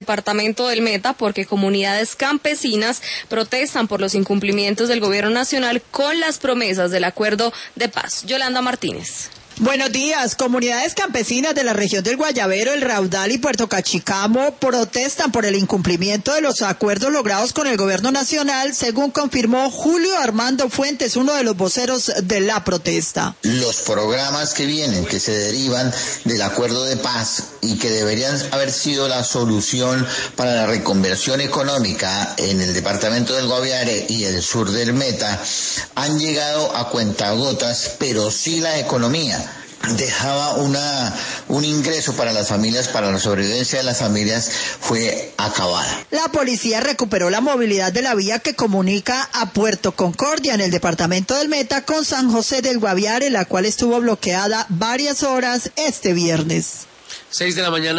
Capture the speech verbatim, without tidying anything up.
Departamento del Meta porque comunidades campesinas protestan por los incumplimientos del gobierno nacional con las promesas del acuerdo de paz. Yolanda Martínez. Buenos días. Comunidades campesinas de la región del Guayabero, El Raudal y Puerto Cachicamo protestan por el incumplimiento de los acuerdos logrados con el gobierno nacional, según confirmó Julio Armando Fuentes, uno de los voceros de la protesta. Los programas que vienen, que se derivan del acuerdo de paz y que deberían haber sido la solución para la reconversión económica en el departamento del Guaviare y el sur del Meta, han llegado a cuentagotas, pero sí la economía dejaba una un ingreso para las familias, para la sobrevivencia de las familias fue acabada. La policía recuperó la movilidad de la vía que comunica a Puerto Concordia en el departamento del Meta con San José del Guaviare, la cual estuvo bloqueada varias horas este viernes. Seis de la mañana.